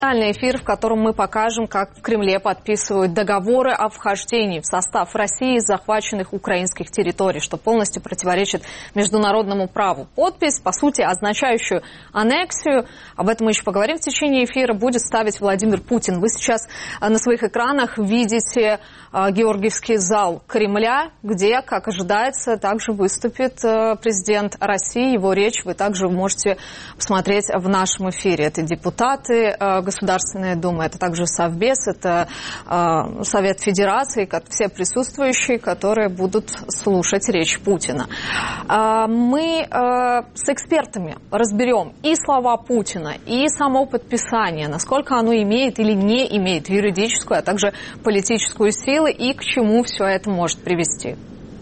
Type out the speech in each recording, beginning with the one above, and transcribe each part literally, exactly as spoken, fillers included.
Специальный эфир, в котором мы покажем, как в Кремле подписывают договоры о вхождении в состав России захваченных украинских территорий, что полностью противоречит международному праву. Подпись, по сути, означающую аннексию, об этом мы еще поговорим в течение эфира, будет ставить Владимир Путин. Вы сейчас на своих экранах видите Георгиевский зал Кремля, где, как ожидается, также выступит президент России. Его речь вы также можете посмотреть в нашем эфире. Это депутаты Государственной Думы, это также Совбез, это э, Совет Федерации, как все присутствующие, которые будут слушать речь Путина. Э, мы э, с экспертами разберем и слова Путина, и само подписание, насколько оно имеет или не имеет юридическую, а также политическую силу, и к чему все это может привести.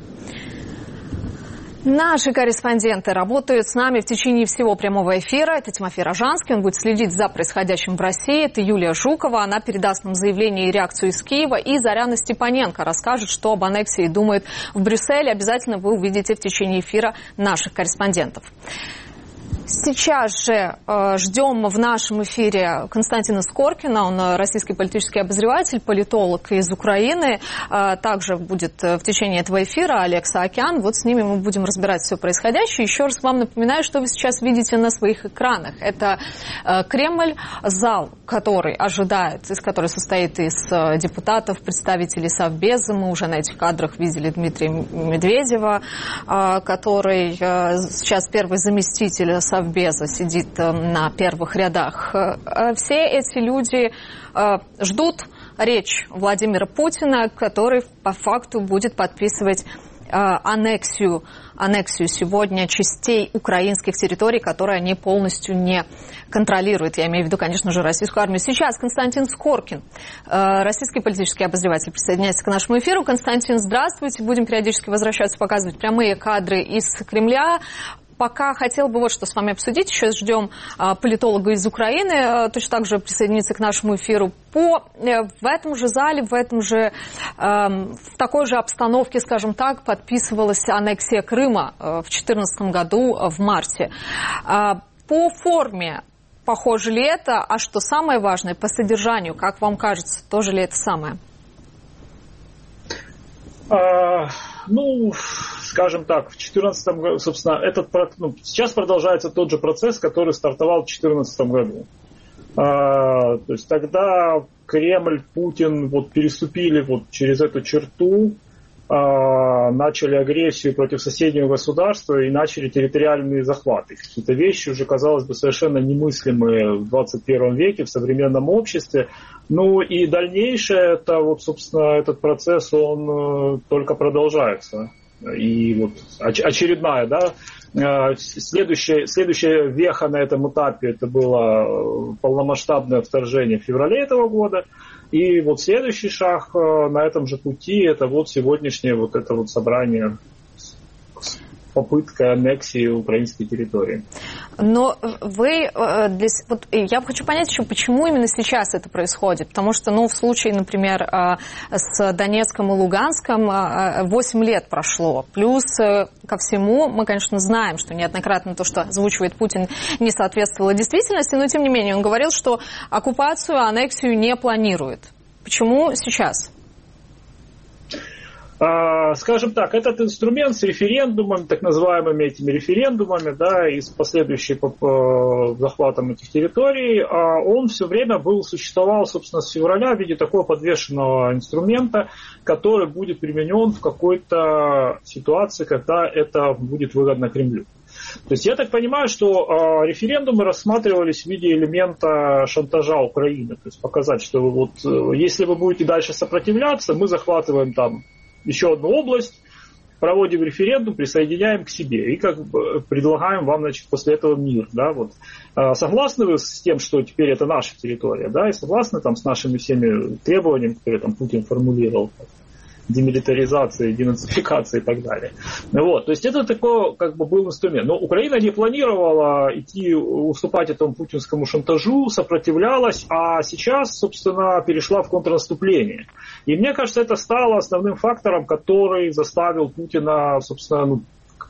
Наши корреспонденты работают с нами в течение всего прямого эфира. Это Тимофей Рожанский, он будет следить за происходящим в России. Это Юлия Жукова, она передаст нам заявление и реакцию из Киева. И Заряна Степаненко расскажет, что об аннексии думает в Брюсселе. Обязательно вы увидите в течение эфира наших корреспондентов. Сейчас же э, ждем в нашем эфире Константина Скоркина, он российский политический обозреватель, политолог из Украины. Э, также будет в течение этого эфира Олег Саакян. Вот с ними мы будем разбирать все происходящее. Еще раз вам напоминаю, что вы сейчас видите на своих экранах. Это э, Кремль, зал, который ожидает, из который состоит из э, депутатов, представителей Совбеза. Мы уже на этих кадрах видели Дмитрия Медведева, э, который э, сейчас первый заместитель Совбеза. Совбеза сидит на первых рядах. Все эти люди ждут речь Владимира Путина, который по факту будет подписывать аннексию, аннексию сегодня частей украинских территорий, которые они полностью не контролируют. Я имею в виду, конечно же, российскую армию. Сейчас Константин Скоркин, российский политический обозреватель, присоединяется к нашему эфиру. Константин, здравствуйте. Будем периодически возвращаться, показывать прямые кадры из Кремля. Пока хотел бы вот что с вами обсудить. Сейчас ждем а, политолога из Украины, а, точно так же присоединиться к нашему эфиру. По, э, в этом же зале, в этом же, э, в такой же обстановке, скажем так, подписывалась аннексия Крыма э, в две тысячи четырнадцатом году э, в марте. А, по форме похоже ли это, а что самое важное, по содержанию, как вам кажется, тоже ли это самое? А, ну... Скажем так, в две тысячи четырнадцатом году, собственно, этот, ну, сейчас продолжается тот же процесс, который стартовал в две тысячи четырнадцатом году. А, то есть тогда Кремль, Путин вот переступили вот через эту черту, а, начали агрессию против соседнего государства и начали территориальные захваты. Какие-то вещи уже, казалось бы, совершенно немыслимые в двадцать первом веке, в современном обществе. Ну и дальнейшее, это вот, собственно, этот процесс, он только продолжается. И вот очередная, да, следующая, следующая веха на этом этапе, это было полномасштабное вторжение в феврале этого года. И вот следующий шаг на этом же пути, это вот сегодняшнее вот это вот собрание, попытка аннексии украинской территории. Но вы, для, вот, я хочу понять еще, почему именно сейчас это происходит. Потому что, ну, в случае, например, с Донецком и Луганском восемь лет прошло. Плюс ко всему, мы, конечно, знаем, что неоднократно то, что озвучивает Путин, не соответствовало действительности, но, тем не менее, он говорил, что оккупацию, аннексию не планирует. Почему сейчас? Скажем так, этот инструмент с референдумами, так называемыми этими референдумами, да, и с последующим захватом этих территорий, он все время был, существовал, собственно, с февраля в виде такого подвешенного инструмента, который будет применен в какой-то ситуации, когда это будет выгодно Кремлю. То есть я так понимаю, что э, референдумы рассматривались в виде элемента шантажа Украины. То есть показать, что вы вот, э, если вы будете дальше сопротивляться, мы захватываем там еще одну область, проводим референдум, присоединяем к себе и как бы предлагаем вам, значит, после этого мир. Да, вот. э, согласны вы с тем, что теперь это наша территория, да, и согласны там, с нашими всеми требованиями, которые там Путин формулировал? Демилитаризации, денацификации и так далее. Вот, то есть это такой как бы был инструмент. Но Украина не планировала идти уступать этому путинскому шантажу, сопротивлялась, а сейчас, собственно, перешла в контрнаступление. И мне кажется, это стало основным фактором, который заставил Путина, собственно, ну,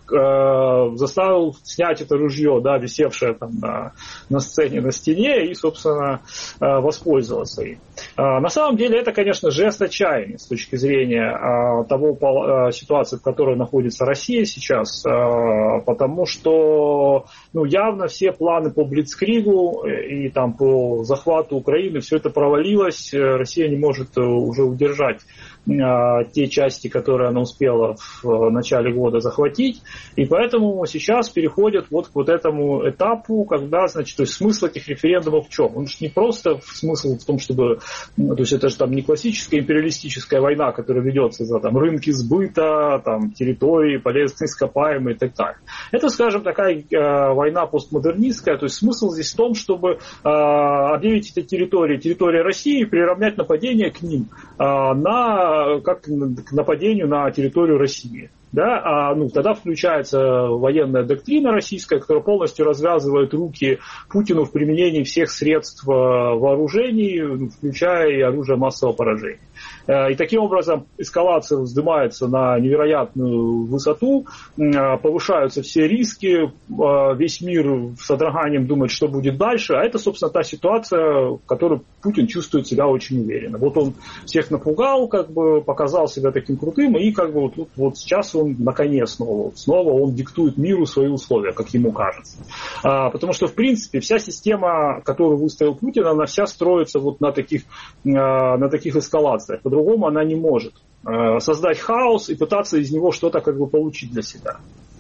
э, заставил снять это ружье, да, висевшее там на, на сцене на стене, и, собственно, э, воспользоваться им. Э, на самом деле это, конечно, жест отчаяния с точки зрения э, того э, ситуации, в которой находится Россия сейчас, э, потому что ну, явно все планы по Блицкригу и там, по захвату Украины, все это провалилось, Россия не может уже удержать те части, которые она успела в начале года захватить, и поэтому сейчас переходят вот к вот этому этапу, когда, значит, то есть смысл этих референдумов в чем? Он же не просто смысл в том, чтобы, то есть это же там не классическая империалистическая война, которая ведется за там рынки сбыта, там территории, полезные ископаемые и так далее. Это, скажем, такая э, война постмодернистская, то есть смысл здесь в том, чтобы э, объявить эти территории, территории России и приравнять нападение к ним э, на как к нападению на территорию России. Да, а, ну, тогда включается военная доктрина российская, которая полностью развязывает руки Путину в применении всех средств вооружений, включая и оружие массового поражения. И таким образом эскалация вздымается на невероятную высоту, повышаются все риски, весь мир с содроганием думает, что будет дальше, а это, собственно, та ситуация, в которой Путин чувствует себя очень уверенно. Вот он всех напугал, как бы показал себя таким крутым, и как бы вот, вот сейчас он наконец снова, снова он диктует миру свои условия, как ему кажется. А, потому что, в принципе, вся система, которую выставил Путин, она вся строится вот на таких, а, на таких эскалациях. По-другому она не может а, создать хаос и пытаться из него что-то как бы получить для себя.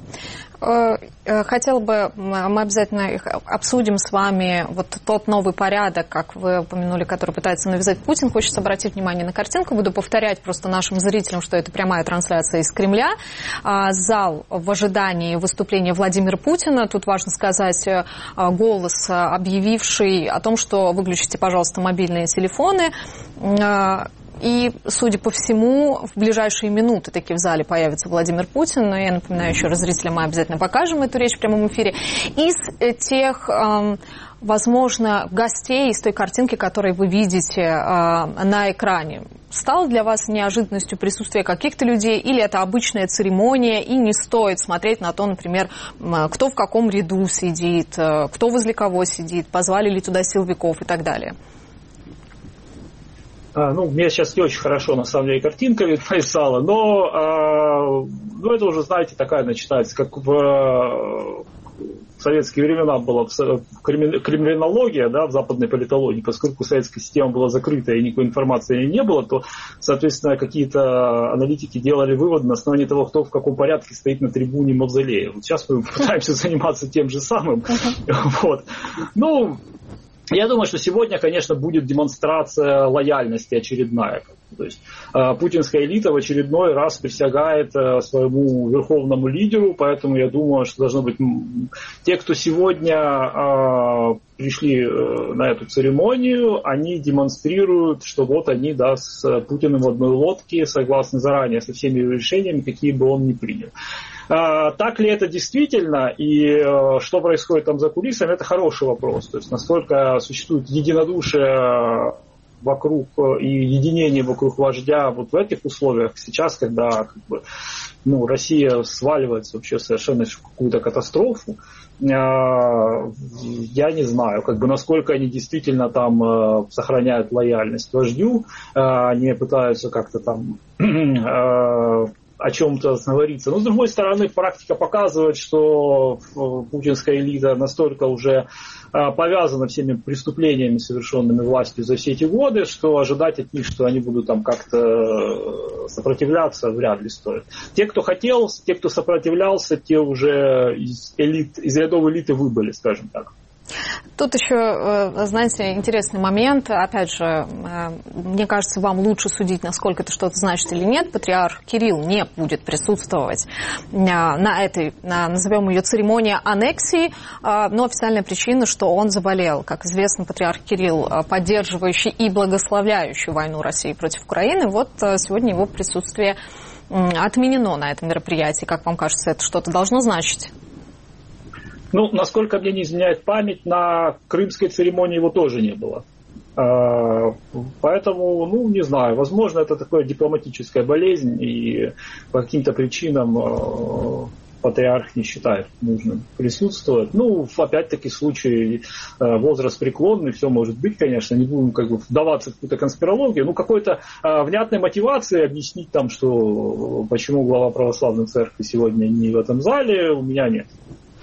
Хотела бы, мы обязательно обсудим с вами вот тот новый порядок, как вы упомянули, который пытается навязать Путин. Хочется обратить внимание на картинку. Буду повторять просто нашим зрителям, что это прямая трансляция из Кремля. Зал в ожидании выступления Владимира Путина. Тут важно сказать, голос, объявивший о том, что выключите, пожалуйста, мобильные телефоны. И, судя по всему, в ближайшие минуты таки в зале появится Владимир Путин. Но я напоминаю еще раз зрителям, мы обязательно покажем эту речь в прямом эфире. Из тех, возможно, гостей, из той картинки, которую вы видите на экране, стало для вас неожиданностью присутствие каких-то людей, или это обычная церемония, и не стоит смотреть на то, например, кто в каком ряду сидит, кто возле кого сидит, позвали ли туда силовиков и так далее? А, ну, мне сейчас не очень хорошо, на самом деле, картинка нарисовала, но а, ну, это уже, знаете, такая начинается, как в, в советские времена была криминология, да, в западной политологии, поскольку советская система была закрыта и никакой информации не было, то, соответственно, какие-то аналитики делали выводы на основании того, кто в каком порядке стоит на трибуне мавзолея. Вот сейчас мы пытаемся заниматься тем же самым. Вот. Ну, я думаю, что сегодня, конечно, будет демонстрация лояльности очередная. То есть э, путинская элита в очередной раз присягает э, своему верховному лидеру, поэтому я думаю, что должно быть м, те, кто сегодня э, пришли э, на эту церемонию, они демонстрируют, что вот они, да, с Путиным в одной лодке, согласны заранее со всеми решениями, какие бы он ни принял. А, так ли это действительно и а, что происходит там за кулисами, это хороший вопрос. То есть насколько существует единодушие вокруг и единение вокруг вождя вот в этих условиях сейчас, когда как бы, ну, Россия сваливается вообще совершенно в какую-то катастрофу, а, я не знаю, как бы, насколько они действительно там а, сохраняют лояльность вождю, а, они пытаются как-то там а, о чем-то говорится. Но, с другой стороны, практика показывает, что путинская элита настолько уже повязана всеми преступлениями, совершенными властью за все эти годы, что ожидать от них, что они будут там как-то сопротивляться, вряд ли стоит. Те, кто хотел, те, кто сопротивлялся, те уже из, элит, из рядов элиты выбыли, скажем так. Тут еще, знаете, интересный момент. Опять же, мне кажется, вам лучше судить, насколько это что-то значит или нет. Патриарх Кирилл не будет присутствовать на этой, назовем ее, церемонии аннексии, но официальная причина, что он заболел. Как известно, патриарх Кирилл, поддерживающий и благословляющий войну России против Украины, вот сегодня его присутствие отменено на этом мероприятии. Как вам кажется, это что-то должно значить? Ну, насколько мне не изменяет память, на крымской церемонии его тоже не было. Поэтому, ну, не знаю, возможно, это такая дипломатическая болезнь, и по каким-то причинам патриарх не считает нужным присутствовать. Ну, опять-таки, случай возраст преклонный, все может быть, конечно, не будем как бы вдаваться в какую-то конспирологию, ну, какой-то а, внятной мотивации объяснить там, что почему глава православной церкви сегодня не в этом зале, у меня нет.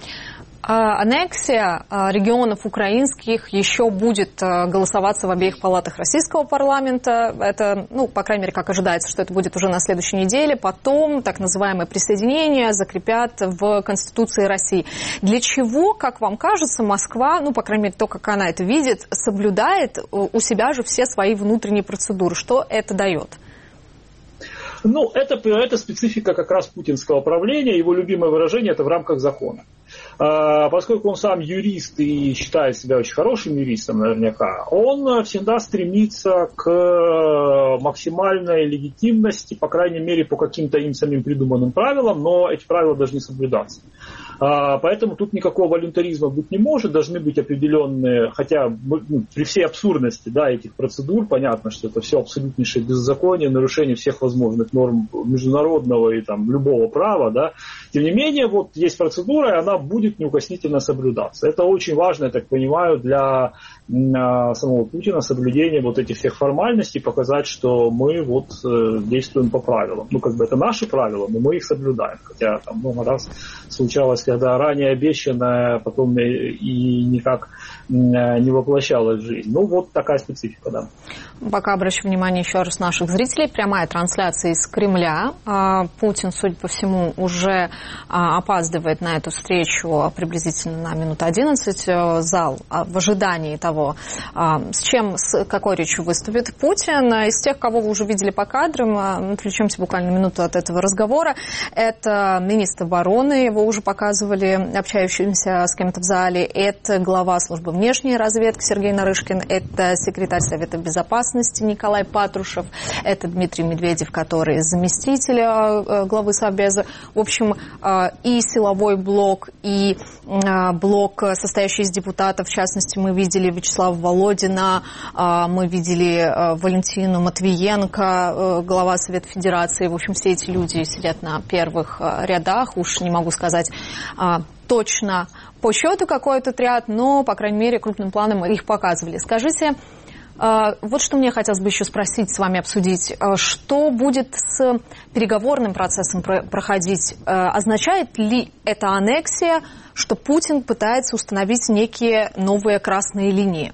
Аннексия регионов украинских еще будет голосоваться в обеих палатах российского парламента. Это, ну, по крайней мере, как ожидается, что это будет уже на следующей неделе. Потом так называемое присоединение закрепят в Конституции России. Для чего, как вам кажется, Москва, ну, по крайней мере, то, как она это видит, соблюдает у себя же все свои внутренние процедуры? Что это дает? Ну, это, это специфика как раз путинского правления. Его любимое выражение – это в рамках закона. А, поскольку он сам юрист и считает себя очень хорошим юристом наверняка, он всегда стремится к максимальной легитимности, по крайней мере, по каким-то им самим придуманным правилам, но эти правила должны соблюдаться. А, поэтому тут никакого волюнтаризма быть не может, должны быть определенные, хотя ну, при всей абсурдности, да, этих процедур, понятно, что это все абсолютнейшее беззаконие, нарушение всех возможных норм международного и там, любого права, да. Тем не менее, вот есть процедура, и она будет неукоснительно соблюдаться. Это очень важно, я так понимаю, для а, самого Путина, соблюдение вот этих всех формальностей, показать, что мы вот э, действуем по правилам. Ну, как бы это наши правила, но мы их соблюдаем. Хотя там много раз случалось, когда ранее обещанное потом и никак не воплощалось в жизнь. Ну, вот такая специфика, да. Пока обращу внимание еще раз наших зрителей. Прямая трансляция из Кремля. Путин, судя по всему, уже опаздывает на эту встречу приблизительно на минут одиннадцать. Зал в ожидании того, с чем, с какой речью выступит Путин. Из тех, кого вы уже видели по кадрам, отвлечемся буквально минуту от этого разговора. Это министр обороны, его уже показывали, общающимся с кем-то в зале. Это глава службы внешней разведки Сергей Нарышкин. Это секретарь Совета безопасности Николай Патрушев. Это Дмитрий Медведев, который заместитель главы Совбеза. В общем, и силовой блок, и блок, состоящий из депутатов. В частности, мы видели Вячеслава Володина, мы видели Валентину Матвиенко, глава Совета Федерации. В общем, все эти люди сидят на первых рядах. Уж не могу сказать точно по счету какой этот ряд, но, по крайней мере, крупным планом их показывали. Скажите, вот что мне хотелось бы еще спросить, с вами обсудить. Что будет с переговорным процессом проходить? Означает ли эта аннексия, что Путин пытается установить некие новые красные линии?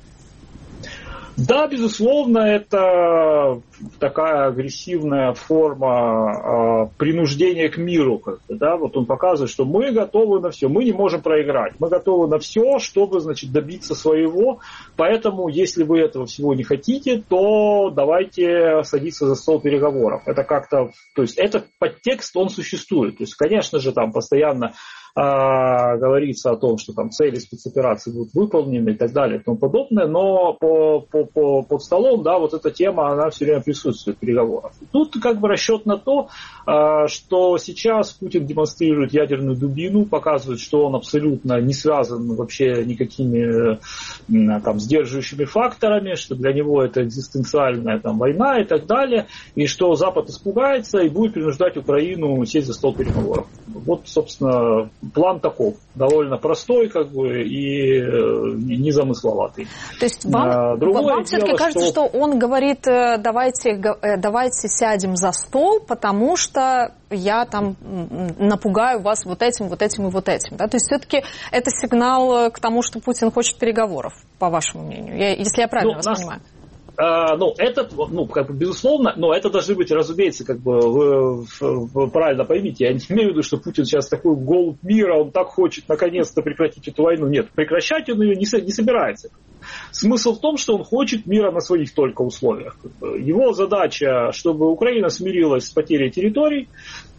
Да, безусловно, это такая агрессивная форма э, принуждения к миру. Как-то, да? Вот он показывает, что мы готовы на все, мы не можем проиграть, мы готовы на все, чтобы, значит, добиться своего. Поэтому, если вы этого всего не хотите, то давайте садиться за стол переговоров. Это как-то, то есть этот подтекст, он существует. То есть, конечно же, там постоянно а, говорится о том, что там цели спецоперации будут выполнены и так далее и тому подобное, но по, по, по, под столом, да, вот эта тема, она все время присутствует в переговорах. Тут как бы расчет на то, а, что сейчас Путин демонстрирует ядерную дубину, показывает, что он абсолютно не связан вообще никакими там сдерживающими факторами, что для него это экзистенциальная там война и так далее, и что Запад испугается и будет принуждать Украину сесть за стол переговоров. Вот, собственно, план таков, довольно простой, как бы, и незамысловатый. То есть вам, вам все-таки кажется, что... что он говорит, давайте, давайте сядем за стол, потому что я там напугаю вас вот этим, вот этим и вот этим. Да? То есть все-таки это сигнал к тому, что Путин хочет переговоров, по вашему мнению, я, если я правильно ну, вас нас... понимаю. Uh, ну, это, ну, как бы, безусловно, но это должны быть, разумеется, как бы, вы, вы правильно поймите, я не имею в виду, что Путин сейчас такой голубь мира, он так хочет наконец-то прекратить эту войну. Нет, прекращать он ее не, не собирается. Смысл в том, что он хочет мира на своих только условиях. Его задача, чтобы Украина смирилась с потерей территорий,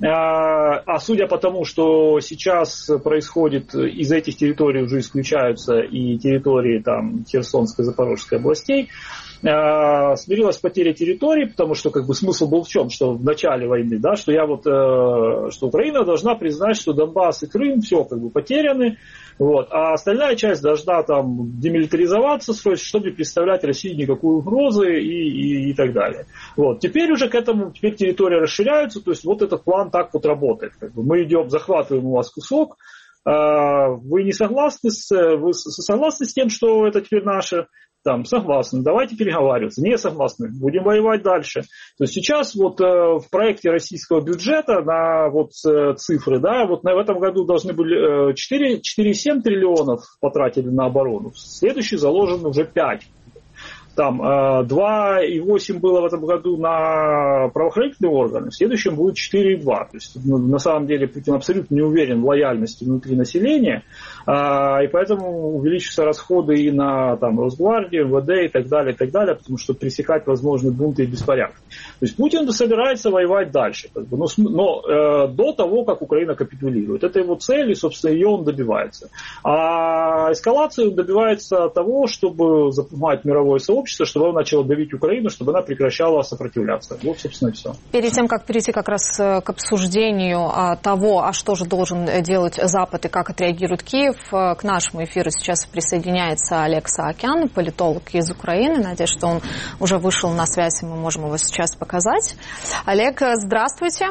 а судя по тому, что сейчас происходит, из этих территорий уже исключаются и территории там Херсонской, Запорожской областей, смирилась с потерей территорий, потому что как бы смысл был в чем, что в начале войны, да, что я вот, что Украина должна признать, что Донбасс и Крым все как бы потеряны, вот, а остальная часть должна там демилитаризоваться, мобилизоваться срочно, чтобы не представлять России никакой угрозы и, и, и так далее. Вот. Теперь уже к этому, теперь территория расширяется, то есть вот этот план так вот работает. Как бы мы идем, захватываем у вас кусок, вы не согласны с, вы согласны с тем, что это теперь наше? Там, согласны, давайте переговариваться. Не согласны, будем воевать дальше. То есть сейчас вот э, в проекте российского бюджета на вот э, цифры, да, вот на, в этом году должны были э, четыре целых семь десятых триллионов потратили на оборону. Следующий заложен уже пять. Там э, два целых восемь десятых было в этом году на правоохранительные органы, в следующем будет четыре целых два. То есть ну, на самом деле Путин абсолютно не уверен в лояльности внутри населения, э, и поэтому увеличатся расходы и на там, Росгвардию, эм вэ дэ и так далее, и так далее, потому что пресекать возможны бунты и беспорядки. То есть Путин собирается воевать дальше, как бы, но, но э, до того, как Украина капитулирует. Это его цель, и, собственно, ее он добивается. А эскалации он добивается того, чтобы запугать мировое сообщество, чтобы она начала давить Украину, чтобы она прекращала сопротивляться. Вот, собственно, и все. Перед тем, как перейти как раз к обсуждению того, а что же должен делать Запад и как отреагирует Киев, к нашему эфиру сейчас присоединяется Олег Саакян, политолог из Украины. Надеюсь, что он уже вышел на связь, и мы можем его сейчас показать. Олег, здравствуйте.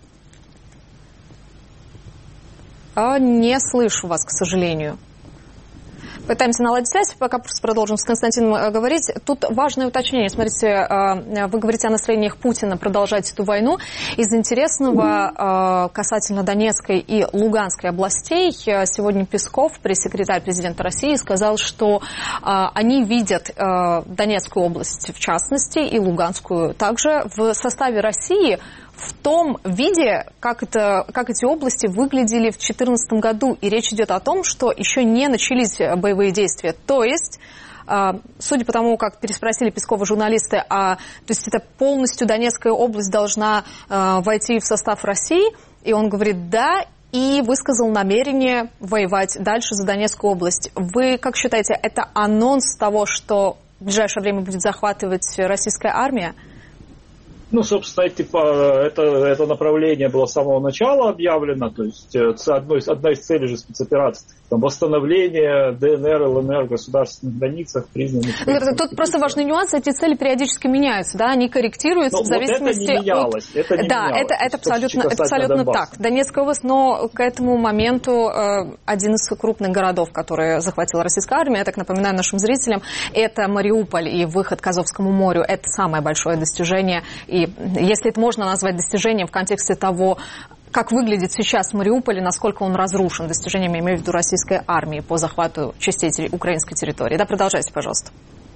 Не слышу вас, к сожалению. Пытаемся наладить связь, пока просто продолжим с Константином говорить. Тут важное уточнение. Смотрите, вы говорите о настроениях Путина продолжать эту войну. Из интересного касательно Донецкой и Луганской областей, сегодня Песков, пресс-секретарь президента России, сказал, что они видят Донецкую область в частности и Луганскую также в составе России, в том виде, как, это, как эти области выглядели в две тысячи четырнадцатом году. И речь идет о том, что еще не начались боевые действия. То есть, судя по тому, как переспросили Пескова журналисты, а, то есть это полностью Донецкая область должна войти в состав России. И он говорит «да», и высказал намерение воевать дальше за Донецкую область. Вы как считаете, это анонс того, что в ближайшее время будет захватывать российская армия? Ну, собственно, типа, это, это направление было с самого начала объявлено, то есть одно из, одна из целей же спецоперации, там, восстановление дэ эн эр, эл эн эр в государственных границах, признанных... Тут просто важный нюанс, эти цели периодически меняются, да, они корректируются. Но в зависимости вот это не менялось, от... это не да, менялось. это, это абсолютно, это абсолютно так. Донецкая область, но к этому моменту э, один из крупных городов, который захватила российская армия, я так напоминаю нашим зрителям, это Мариуполь и выход к Азовскому морю, это самое большое достижение. И если это можно назвать достижением в контексте того, как выглядит сейчас Мариуполь и насколько он разрушен, достижением, я имею в виду, российской армии по захвату частей украинской территории. Да, продолжайте, пожалуйста.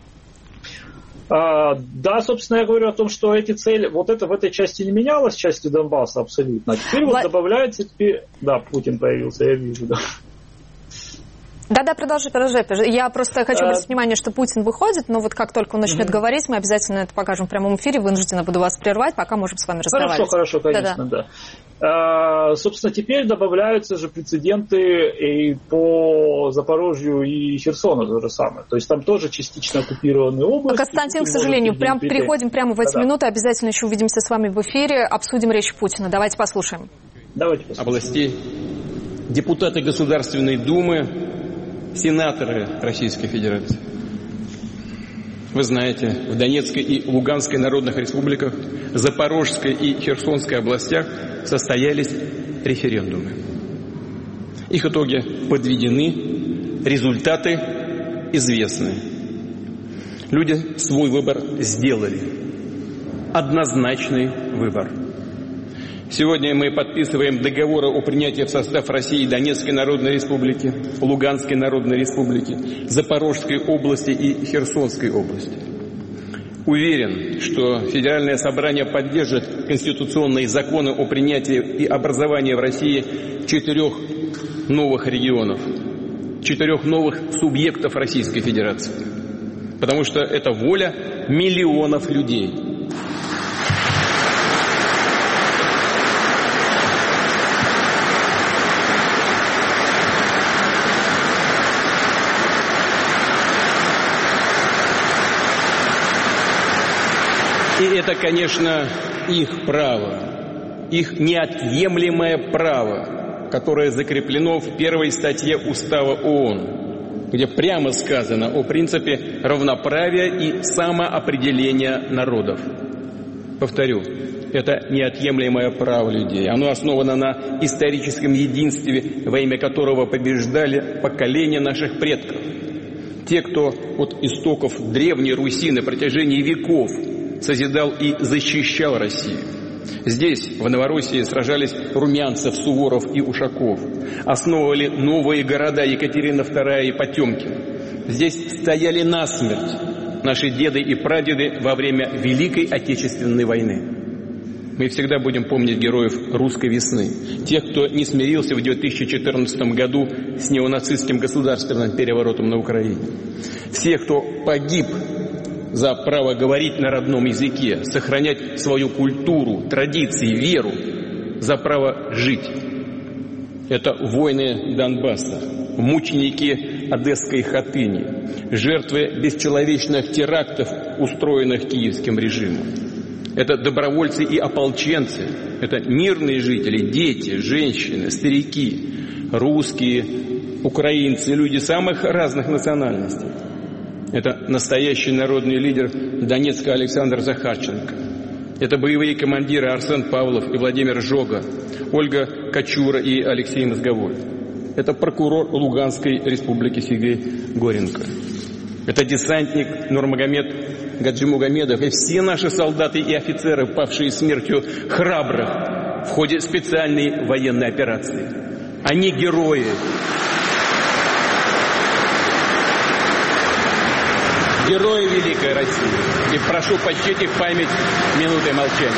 А, да, собственно, я говорю о том, что эти цели, вот это в этой части не менялось, в части Донбасса абсолютно. А теперь Вла... вот добавляется, теперь, да, Путин появился, я вижу, да. Да-да, продолжай, продолжай. Я просто хочу обратить внимание, что Путин выходит, но вот как только он начнет mm-hmm. говорить, мы обязательно это покажем в прямом эфире, вынуждена буду вас прервать, пока можем с вами разговаривать. Хорошо, хорошо, конечно, да. да. А, собственно, теперь добавляются же прецеденты и по Запорожью и Херсону то же самое. То есть там тоже частично оккупированные области. Константин, к сожалению, прям, переходим прямо в эти Да-да. минуты, обязательно еще увидимся с вами в эфире, обсудим речь Путина. Давайте послушаем. Давайте послушаем. Областей, депутаты Государственной Думы, сенаторы Российской Федерации. Вы знаете, в Донецкой и Луганской народных республиках, Запорожской и Херсонской областях состоялись референдумы. Их итоги подведены, результаты известны. Люди свой выбор сделали. Однозначный выбор. Сегодня мы подписываем договоры о принятии в состав России Донецкой Народной Республики, Луганской Народной Республики, Запорожской области и Херсонской области. Уверен, что Федеральное собрание поддержит конституционные законы о принятии и образовании в России четырех новых регионов, четырех новых субъектов Российской Федерации. Потому что это воля миллионов людей. И это, конечно, их право, их неотъемлемое право, которое закреплено в первой статье Устава ООН. где прямо сказано о принципе равноправия и самоопределения народов. Повторю, это неотъемлемое право людей. Оно основано на историческом единстве, во имя которого побеждали поколения наших предков. Те, кто от истоков Древней Руси на протяжении веков созидал и защищал Россию. Здесь, в Новороссии, сражались Румянцев, Суворов и Ушаков. Основывали новые города Екатерина вторая и Потемкин. Здесь стояли насмерть наши деды и прадеды во время Великой Отечественной войны. Мы всегда будем помнить героев русской весны. Тех, кто не смирился в две тысячи четырнадцатом году с неонацистским государственным переворотом на Украине. Всех, кто погиб за право говорить на родном языке, сохранять свою культуру, традиции, веру, за право жить. Это воины Донбасса, мученики Одесской Хатыни, жертвы бесчеловечных терактов, устроенных киевским режимом. Это добровольцы и ополченцы, это мирные жители, дети, женщины, старики, русские, украинцы, люди самых разных национальностей. Это настоящий народный лидер Донецка Александр Захарченко. Это боевые командиры Арсен Павлов и Владимир Жога, Ольга Кочура и Алексей Мозговой. Это прокурор Луганской республики Сергей Горенко. Это десантник Нурмагомед Гаджимугамедов и все наши солдаты и офицеры, павшие смертью храбрых в ходе специальной военной операции. Они герои. Герои Великой России. И прошу почтить их память минутой молчания.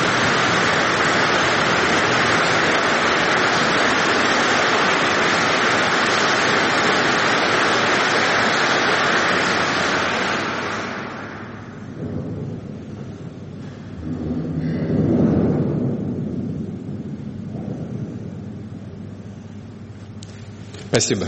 Спасибо.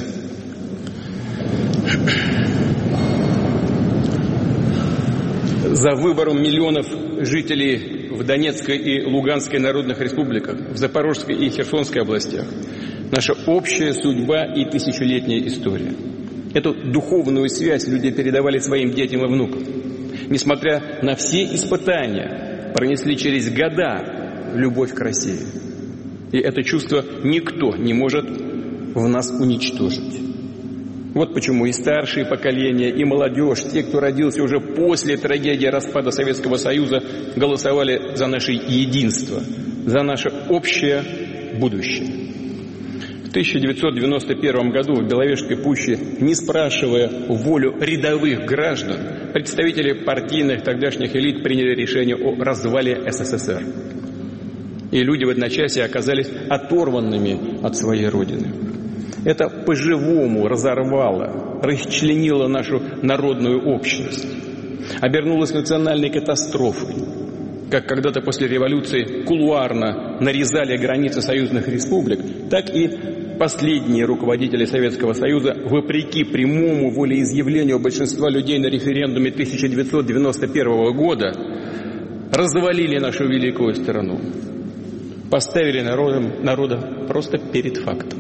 За выбором миллионов жителей в Донецкой и Луганской народных республиках, в Запорожской и Херсонской областях наша общая судьба и тысячелетняя история. Эту духовную связь люди передавали своим детям и внукам. Несмотря на все испытания, пронесли через года любовь к России. И это чувство никто не может в нас уничтожить. Вот почему и старшие поколения, и молодежь, те, кто родился уже после трагедии распада Советского Союза, голосовали за наше единство, за наше общее будущее. В тысяча девятьсот девяносто первом году в Беловежской пуще, не спрашивая волю рядовых граждан, представители партийных тогдашних элит приняли решение о развале СССР. И люди в одночасье оказались оторванными от своей родины. Это по-живому разорвало, расчленило нашу народную общность, обернулось национальной катастрофой. Как когда-то после революции кулуарно нарезали границы союзных республик, так и последние руководители Советского Союза, вопреки прямому волеизъявлению большинства людей на референдуме тысяча девятьсот девяносто первого года, развалили нашу великую страну, поставили народом, народа просто перед фактом.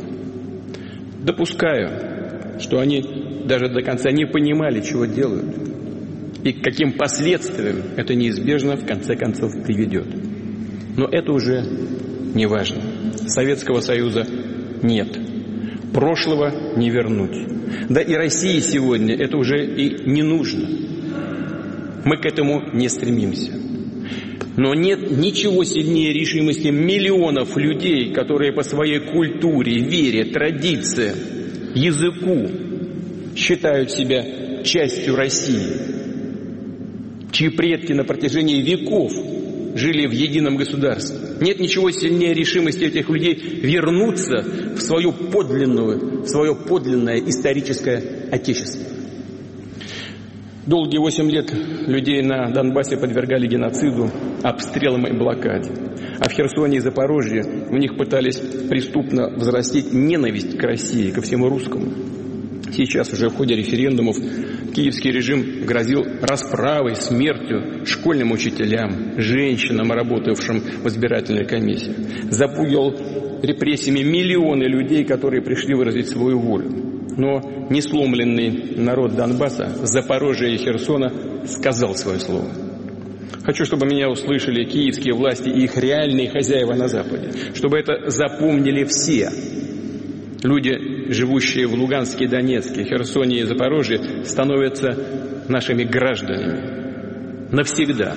Допускаю, что они даже до конца не понимали, чего делают, и к каким последствиям это неизбежно в конце концов приведет. Но это уже не важно. Советского Союза нет. Прошлого не вернуть. Да и России сегодня это уже и не нужно. Мы к этому не стремимся. Но нет ничего сильнее решимости миллионов людей, которые по своей культуре, вере, традициям, языку считают себя частью России, чьи предки на протяжении веков жили в едином государстве. Нет ничего сильнее решимости этих людей вернуться в свою подлинную, в свое подлинное историческое отечество. Долгие восемь лет людей на Донбассе подвергали геноциду, обстрелам и блокаде. А в Херсоне и Запорожье в них пытались преступно взрастить ненависть к России, ко всему русскому. Сейчас уже в ходе референдумов киевский режим грозил расправой, смертью школьным учителям, женщинам, работавшим в избирательной комиссии. Запугивал репрессиями миллионы людей, которые пришли выразить свою волю. Но несломленный народ Донбасса, Запорожья и Херсона сказал свое слово. Хочу, чтобы меня услышали киевские власти и их реальные хозяева на Западе. Чтобы это запомнили все. Люди, живущие в Луганске, Донецке, Херсоне и Запорожье, становятся нашими гражданами. Навсегда.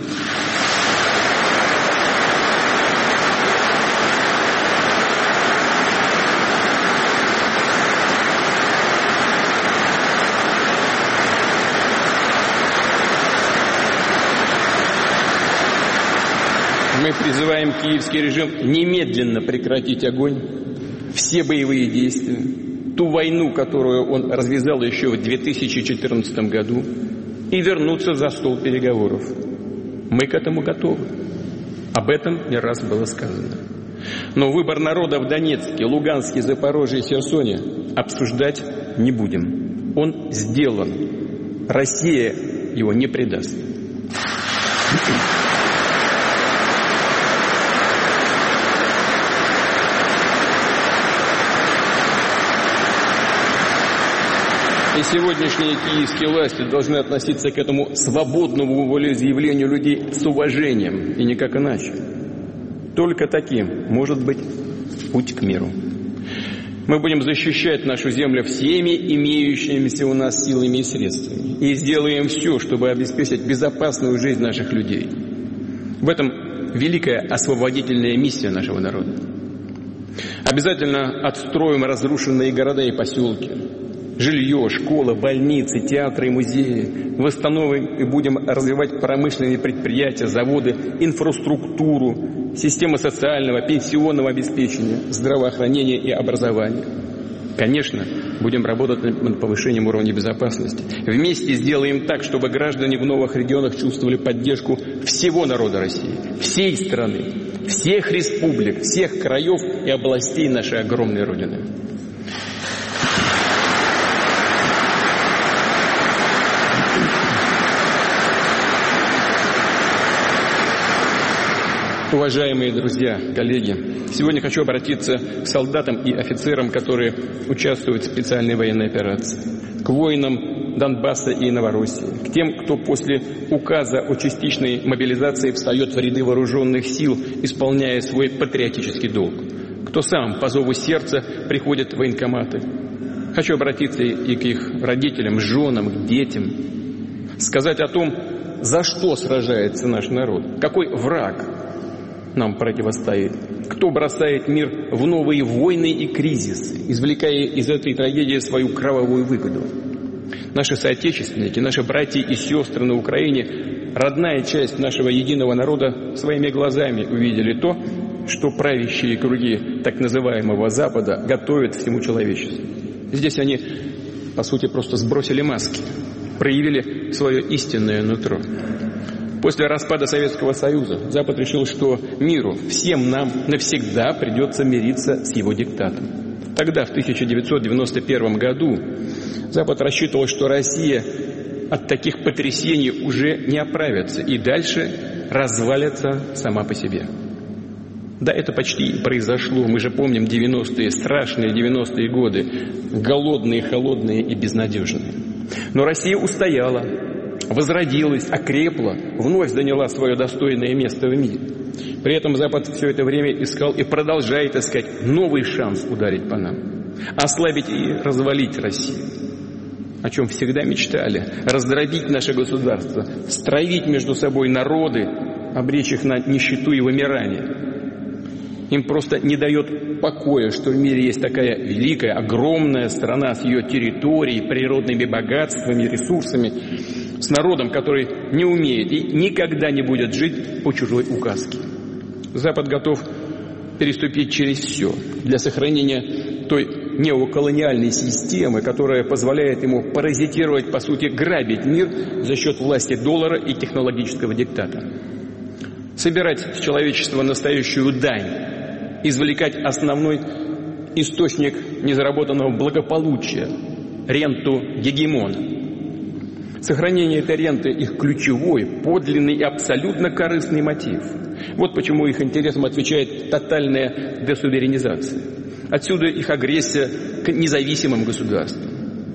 Мы призываем киевский режим немедленно прекратить огонь, все боевые действия, ту войну, которую он развязал еще в две тысячи четырнадцатом году, и вернуться за стол переговоров. Мы к этому готовы. Об этом не раз было сказано. Но выбор народа в Донецке, Луганске, Запорожье и Херсоне обсуждать не будем. Он сделан. Россия его не предаст. И сегодняшние киевские власти должны относиться к этому свободному волеизъявлению людей с уважением, и никак иначе. Только таким может быть путь к миру. Мы будем защищать нашу землю всеми имеющимися у нас силами и средствами. И сделаем все, чтобы обеспечить безопасную жизнь наших людей. В этом великая освободительная миссия нашего народа. Обязательно отстроим разрушенные города и поселки. Жилье, школы, больницы, театры и музеи. Восстановим и будем развивать промышленные предприятия, заводы, инфраструктуру, системы социального, пенсионного обеспечения, здравоохранения и образования. Конечно, будем работать над повышением уровня безопасности. Вместе сделаем так, чтобы граждане в новых регионах чувствовали поддержку всего народа России, всей страны, всех республик, всех краев и областей нашей огромной Родины. Уважаемые друзья, коллеги, сегодня хочу обратиться к солдатам и офицерам, которые участвуют в специальной военной операции, к воинам Донбасса и Новороссии, к тем, кто после указа о частичной мобилизации встает в ряды вооруженных сил, исполняя свой патриотический долг, кто сам по зову сердца приходит в военкоматы. Хочу обратиться и к их родителям, женам, к детям, сказать о том, за что сражается наш народ, какой враг нам противостоит, кто бросает мир в новые войны и кризисы, извлекая из этой трагедии свою кровавую выгоду. Наши соотечественники, наши братья и сестры на Украине, родная часть нашего единого народа, своими глазами увидели то, что правящие круги так называемого Запада готовят всему человечеству. Здесь они, по сути, просто сбросили маски, проявили свое истинное нутро. После распада Советского Союза Запад решил, что миру, всем нам навсегда придется мириться с его диктатом. Тогда, в тысяча девятьсот девяносто первом году, Запад рассчитывал, что Россия от таких потрясений уже не оправится и дальше развалится сама по себе. Да, это почти и произошло. Мы же помним девяностые, страшные девяностые годы, голодные, холодные и безнадежные. Но Россия устояла, возродилась, окрепла, вновь заняла свое достойное место в мире. При этом Запад все это время искал и продолжает искать новый шанс ударить по нам, ослабить и развалить Россию, о чем всегда мечтали, раздробить наше государство, стравить между собой народы, обречь их на нищету и вымирание. Им просто не дает покоя, что в мире есть такая великая, огромная страна с ее территорией, природными богатствами, ресурсами, с народом, который не умеет и никогда не будет жить по чужой указке. Запад готов переступить через все для сохранения той неоколониальной системы, которая позволяет ему паразитировать, по сути, грабить мир за счет власти доллара и технологического диктата. Собирать с человечества настоящую дань, извлекать основной источник незаработанного благополучия, ренту гегемона. Сохранение этой ренты – их ключевой, подлинный и абсолютно корыстный мотив. Вот почему их интересам отвечает тотальная десуверенизация. Отсюда их агрессия к независимым государствам.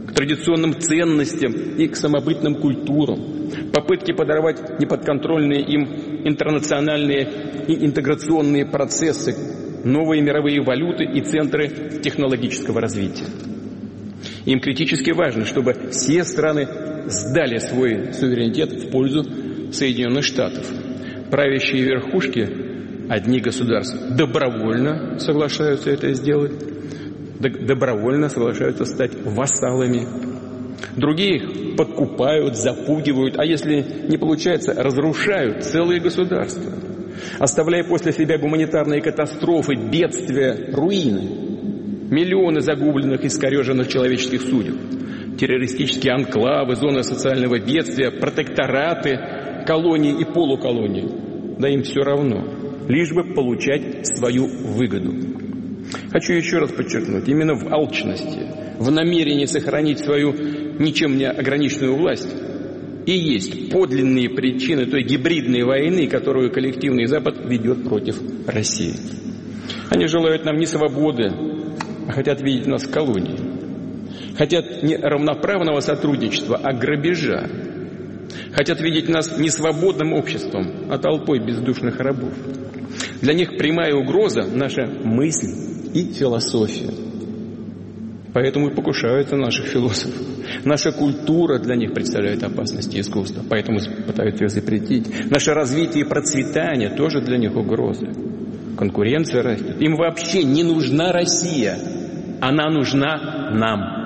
к традиционным ценностям и к самобытным культурам, попытки подорвать неподконтрольные им интернациональные и интеграционные процессы, новые мировые валюты и центры технологического развития. Им критически важно, чтобы все страны сдали свой суверенитет в пользу Соединенных Штатов. Правящие верхушки, одни государства, добровольно соглашаются это сделать, добровольно соглашаются стать вассалами. Другие их подкупают, запугивают, а если не получается, разрушают целые государства, оставляя после себя гуманитарные катастрофы, бедствия, руины. Миллионы загубленных и искореженных человеческих судеб, террористические анклавы, зоны социального бедствия, протектораты, колонии и полуколонии. Да им все равно, лишь бы получать свою выгоду. Хочу еще раз подчеркнуть, именно в алчности, в намерении сохранить свою ничем не ограниченную власть и есть подлинные причины той гибридной войны, которую коллективный Запад ведет против России. Они желают нам не свободы, а хотят видеть нас в колонии. Хотят не равноправного сотрудничества, а грабежа. Хотят видеть нас не свободным обществом, а толпой бездушных рабов. Для них прямая угроза – наша мысль и философия. Поэтому и покушаются наших философов. Наша культура для них представляет опасность и искусство, поэтому пытаются ее запретить. Наше развитие и процветание тоже для них угрозы. Конкуренция растет. Им вообще не нужна Россия. Она нужна нам.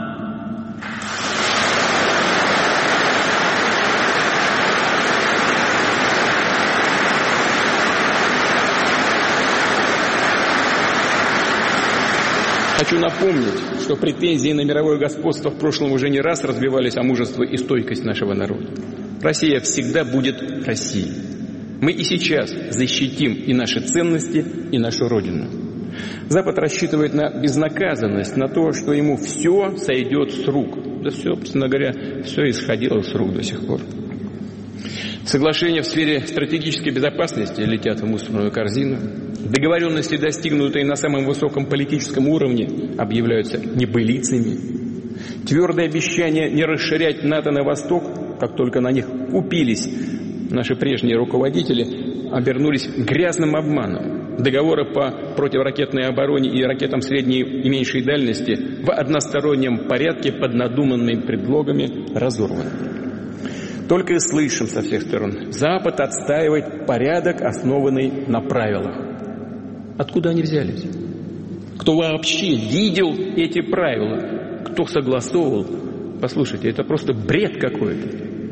Хочу напомнить, что претензии на мировое господство в прошлом уже не раз разбивались о мужество и стойкость нашего народа. Россия всегда будет Россией. Мы и сейчас защитим и наши ценности, и нашу Родину. Запад рассчитывает на безнаказанность, на то, что ему все сойдет с рук. Да все, собственно говоря, все исходило с рук до сих пор. Соглашения в сфере стратегической безопасности летят в мусорную корзину. Договоренности, достигнутые на самом высоком политическом уровне, объявляются небылицами. Твердое обещание не расширять НАТО на восток, как только на них купились наши прежние руководители, обернулись грязным обманом. Договоры по противоракетной обороне и ракетам средней и меньшей дальности в одностороннем порядке под надуманными предлогами разорваны. Только и слышим со всех сторон: Запад отстаивает порядок, основанный на правилах. Откуда они взялись? Кто вообще видел эти правила? Кто согласовывал? Послушайте, это просто бред какой-то.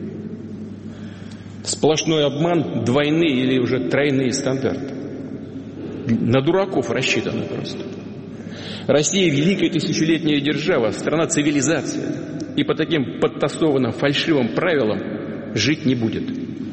Сплошной обман, двойные или уже тройные стандарты. На дураков рассчитано просто. Россия – великая тысячелетняя держава, страна цивилизация. И по таким подтасованным фальшивым правилам жить не будет.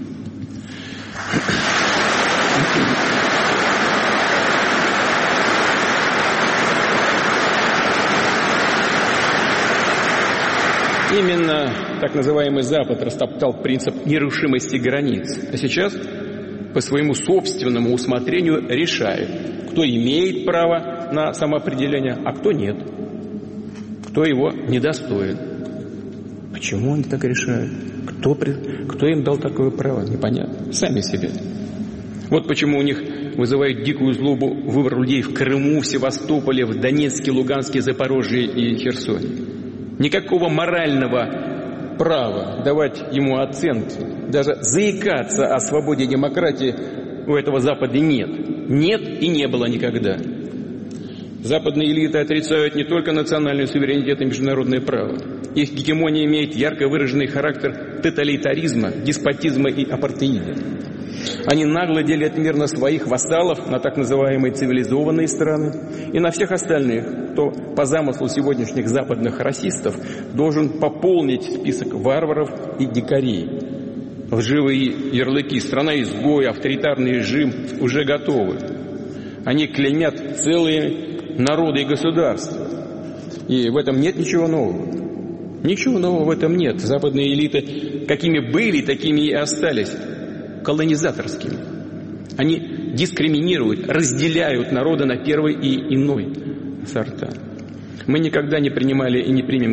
Именно так называемый Запад растоптал принцип нерушимости границ. А сейчас по своему собственному усмотрению решает, кто имеет право на самоопределение, а кто нет. Кто его недостоин. Почему они так решают? Кто, кто им дал такое право? Непонятно. Сами себе. Вот почему у них вызывает дикую злобу выбор людей в Крыму, в Севастополе, в Донецке, Луганске, Запорожье и Херсоне. Никакого морального права давать ему оценки, даже заикаться о свободе и демократии у этого Запада нет. Нет и не было никогда. Западные элиты отрицают не только национальный суверенитет и международное право. Их гегемония имеет ярко выраженный характер тоталитаризма, деспотизма и апартеида. Они нагло делят мир на своих вассалов, на так называемые цивилизованные страны, и на всех остальных, кто по замыслу сегодняшних западных расистов должен пополнить список варваров и дикарей. Лживые ярлыки «страна-изгой», «авторитарный режим» уже готовы. Они клеймят целые народы и государства. И в этом нет ничего нового. Ничего нового в этом нет. Западные элиты, какими были, такими и остались. Колонизаторскими. Они дискриминируют, разделяют народы на первый и иной сорта. Мы никогда не принимали и не примем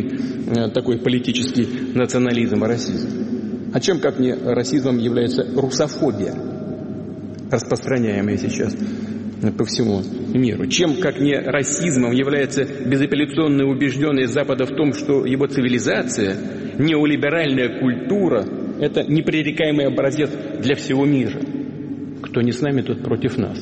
такой политический национализм и расизм. А чем, как не расизмом, является русофобия, распространяемая сейчас по всему миру? Чем, как не расизмом, является безапелляционная убежденность Запада в том, что его цивилизация, неолиберальная культура – это непререкаемый образец для всего мира? Кто не с нами, тот против нас.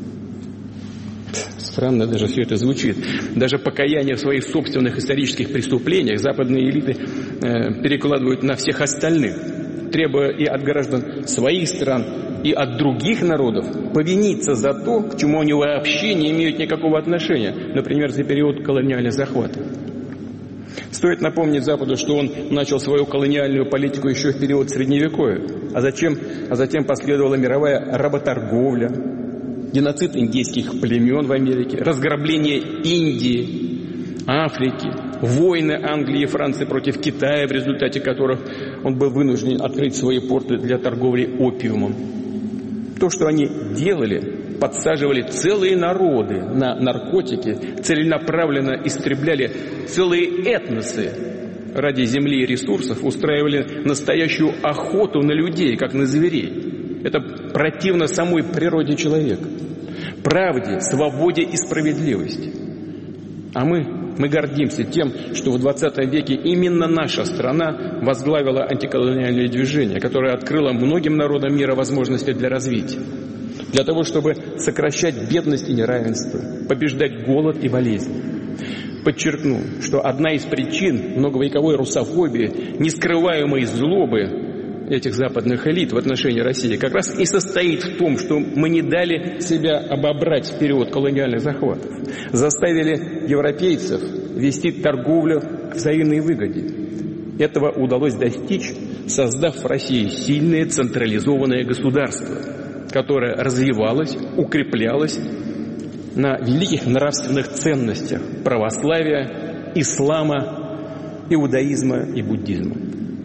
Странно даже все это звучит. Даже покаяние в своих собственных исторических преступлениях западные элиты э, перекладывают на всех остальных, требуя и от граждан своих стран, и от других народов повиниться за то, к чему они вообще не имеют никакого отношения, например, за период колониального захвата. Стоит напомнить Западу, что он начал свою колониальную политику еще в период Средневековья, а затем, а затем последовала мировая работорговля, геноцид индейских племен в Америке, разграбление Индии, Африки, войны Англии и Франции против Китая, в результате которых он был вынужден открыть свои порты для торговли опиумом. То, что они делали, подсаживали целые народы на наркотики, целенаправленно истребляли целые этносы ради земли и ресурсов, устраивали настоящую охоту на людей, как на зверей. Это противно самой природе человека, правде, свободе и справедливости. А мы, мы гордимся тем, что в двадцатом веке именно наша страна возглавила антиколониальное движение, которое открыло многим народам мира возможности для развития. Для того, чтобы сокращать бедность и неравенство, побеждать голод и болезни. Подчеркну, что одна из причин многовековой русофобии, нескрываемой злобы этих западных элит в отношении России, как раз и состоит в том, что мы не дали себя обобрать в период колониальных захватов, заставили европейцев вести торговлю к взаимной выгоде. Этого удалось достичь, создав в России сильное централизованное государство, которое развивалось, укреплялось на великих нравственных ценностях православия, ислама, иудаизма и буддизма,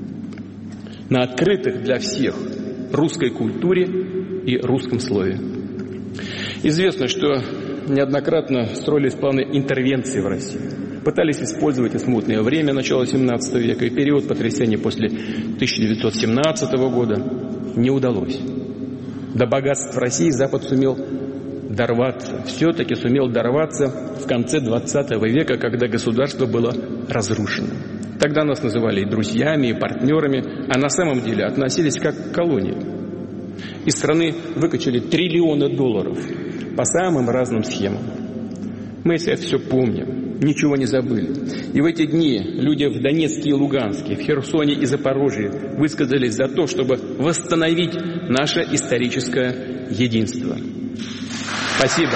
на открытых для всех русской культуре и русском слове. Известно, что неоднократно строились планы интервенции в России. Пытались использовать и смутное время начала семнадцатого века, и период потрясений после тысяча девятьсот семнадцатого года. Не удалось. До богатств России Запад сумел дорваться, все-таки сумел дорваться в конце двадцатого века, когда государство было разрушено. Тогда нас называли и друзьями, и партнерами, а на самом деле относились как к колонии. Из страны выкачали триллионы долларов по самым разным схемам. Мы это все помним, ничего не забыли. И в эти дни люди в Донецке и Луганске, в Херсоне и Запорожье высказались за то, чтобы восстановить наше историческое единство. Спасибо.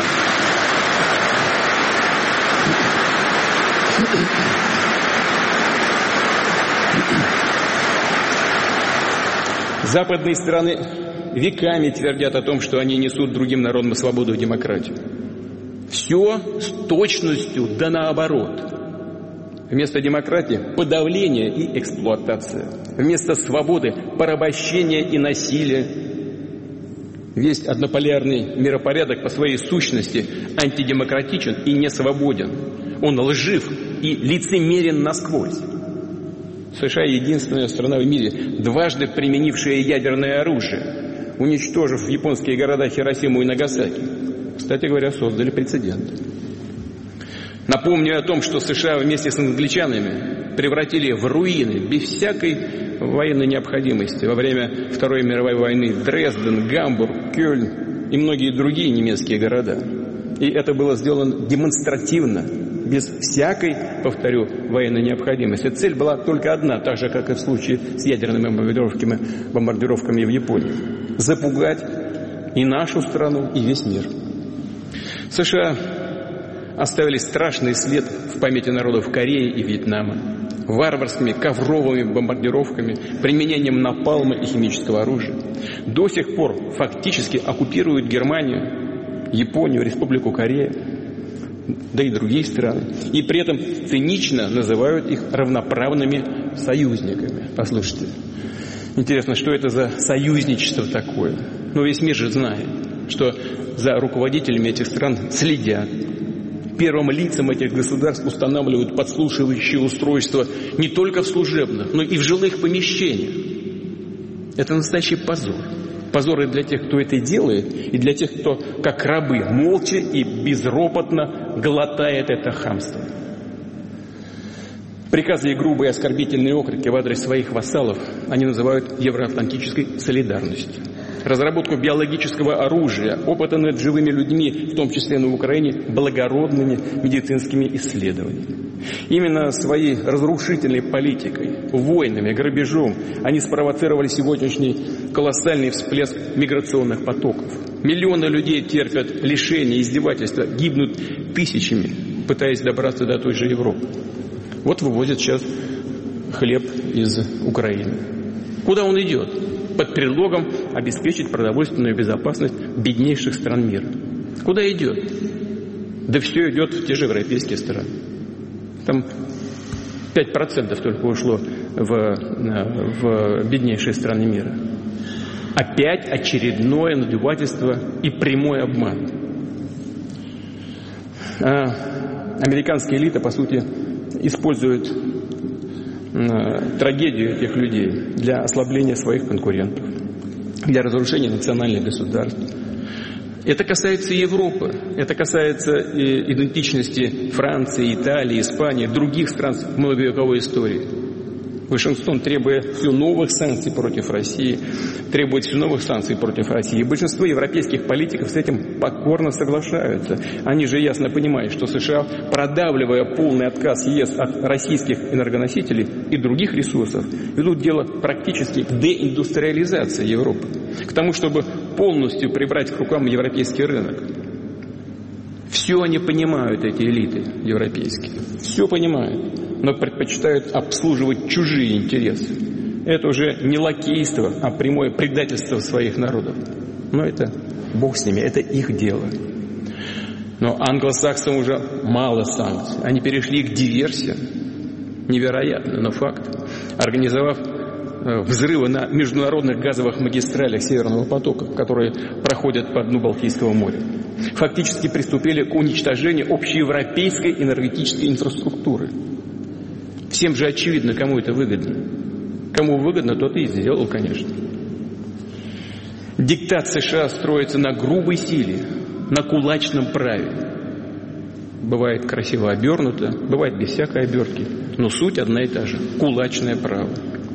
Западные страны веками твердят о том, что они несут другим народам свободу и демократию. Все с точностью да наоборот. Вместо демократии – подавление и эксплуатация. Вместо свободы – порабощение и насилие. Весь однополярный миропорядок по своей сущности антидемократичен и несвободен. Он лжив и лицемерен насквозь. США – единственная страна в мире, дважды применившая ядерное оружие, уничтожив японские города Хиросиму и Нагасаки. Кстати говоря, создали прецедент. Напомню о том, что США вместе с англичанами превратили в руины без всякой военной необходимости во время Второй мировой войны Дрезден, Гамбург, Кёльн и многие другие немецкие города. И это было сделано демонстративно, без всякой, повторю, военной необходимости. Цель была только одна, так же, как и в случае с ядерными бомбардировками, бомбардировками в Японии. Запугать и нашу страну, и весь мир. США оставили страшный след в памяти народов Кореи и Вьетнама варварскими ковровыми бомбардировками, применением напалма и химического оружия. До сих пор фактически оккупируют Германию, Японию, Республику Корея, да и другие страны. И при этом цинично называют их равноправными союзниками. Послушайте, интересно, что это за союзничество такое? Ну, весь мир же знает, что за руководителями этих стран следят, Первым лицам этих государств устанавливают подслушивающие устройства не только в служебных, но и в жилых помещениях. Это настоящий позор. Позор и для тех, кто это делает, и для тех, кто, как рабы, молча и безропотно глотает это хамство. Приказы и грубые оскорбительные окрики в адрес своих вассалов они называют евроатлантической солидарностью. Разработку биологического оружия, опыты над живыми людьми, в том числе на Украине, благородными медицинскими исследованиями. Именно своей разрушительной политикой, войнами, грабежом они спровоцировали сегодняшний колоссальный всплеск миграционных потоков. Миллионы людей терпят лишения, издевательства, гибнут тысячами, пытаясь добраться до той же Европы. Вот вывозят сейчас хлеб из Украины. Куда он идет? Под предлогом обеспечить продовольственную безопасность беднейших стран мира. Куда идет? Да все идет в те же европейские страны. Там пять процентов только ушло в, в беднейшие страны мира. Опять очередное надувательство и прямой обман. А американская элита, по сути, использует трагедию этих людей для ослабления своих конкурентов, для разрушения национальных государств. Это касается Европы, это касается идентичности Франции, Италии, Испании, других стран с многовековой историей. Вашингтон требует все новых санкций против России, требует все новых санкций против России. И большинство европейских политиков с этим покорно соглашаются. Они же ясно понимают, что США, продавливая полный отказ ЕС от российских энергоносителей и других ресурсов, ведут дело практически к деиндустриализации Европы, к тому, чтобы полностью прибрать к рукам европейский рынок. Все они понимают, эти элиты европейские, все понимают, но предпочитают обслуживать чужие интересы. Это уже не лакейство, а прямое предательство своих народов. Но это Бог с ними, это их дело. Но англосаксам уже мало санкций. Они перешли к диверсиям. Невероятно, но факт. Организовав взрывы на международных газовых магистралях Северного потока, которые проходят по дну Балтийского моря, фактически приступили к уничтожению общеевропейской энергетической инфраструктуры. Всем же очевидно, кому это выгодно. Кому выгодно, тот и сделал, конечно. Диктат США строится на грубой силе, на кулачном праве. Бывает красиво обернуто, бывает без всякой обертки, но суть одна и та же – кулачное право.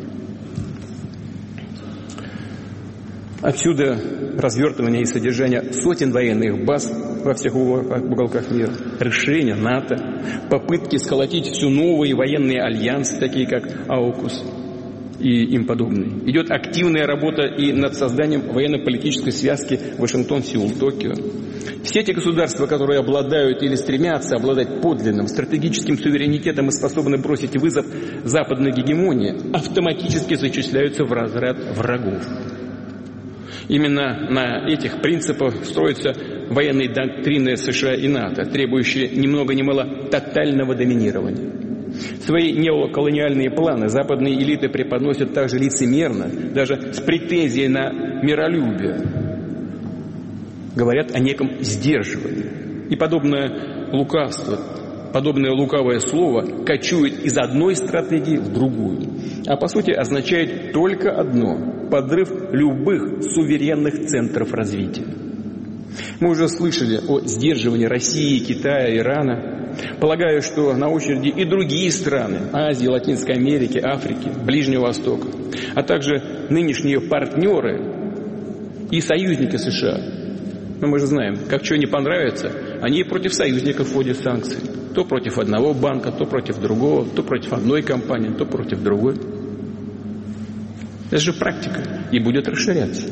Отсюда развертывание и содержание сотен военных баз во всех уголках мира, решения НАТО, попытки сколотить все новые военные альянсы, такие как аукус и им подобные. Идет активная работа и над созданием военно-политической связки Вашингтон-Сеул-Токио. Все эти государства, которые обладают или стремятся обладать подлинным стратегическим суверенитетом и способны бросить вызов западной гегемонии, автоматически зачисляются в разряд врагов. Именно на этих принципах строятся военные доктрины США и НАТО, требующие ни много ни мало тотального доминирования. Свои неоколониальные планы западные элиты преподносят также лицемерно, даже с претензией на миролюбие. Говорят о неком сдерживании. И подобное лукавство, подобное лукавое слово кочует из одной стратегии в другую. А по сути означает только одно – подрыв любых суверенных центров развития. Мы уже слышали о сдерживании России, Китая, Ирана. Полагаю, что на очереди и другие страны Азии, Латинской Америки, Африки, Ближнего Востока, а также нынешние партнеры и союзники США. Но мы же знаем, как что не понравится, они и против союзников вводят санкции. То против одного банка, то против другого, то против одной компании, то против другой. Это же практика и будет расширяться.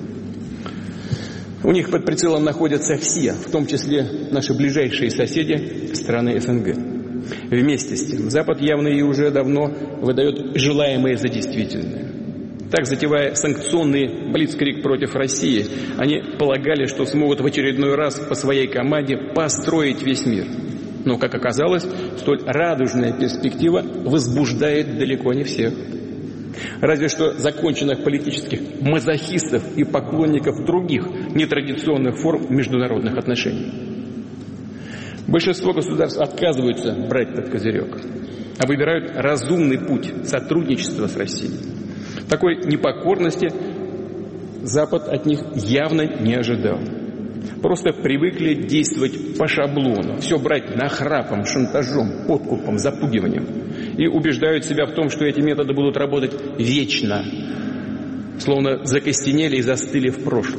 У них под прицелом находятся все, в том числе наши ближайшие соседи, страны СНГ. Вместе с тем, Запад явно и уже давно выдает желаемое за действительное. Так, затевая санкционный блицкриг против России, они полагали, что смогут в очередной раз по своей команде построить весь мир. Но, как оказалось, столь радужная перспектива возбуждает далеко не всех. Разве что законченных политических мазохистов и поклонников других нетрадиционных форм международных отношений. Большинство государств отказываются брать этот козырек, а выбирают разумный путь сотрудничества с Россией. Такой непокорности Запад от них явно не ожидал. Просто привыкли действовать по шаблону, все брать нахрапом, шантажом, подкупом, запугиванием. И убеждают себя в том, что эти методы будут работать вечно, словно закостенели и застыли в прошлом.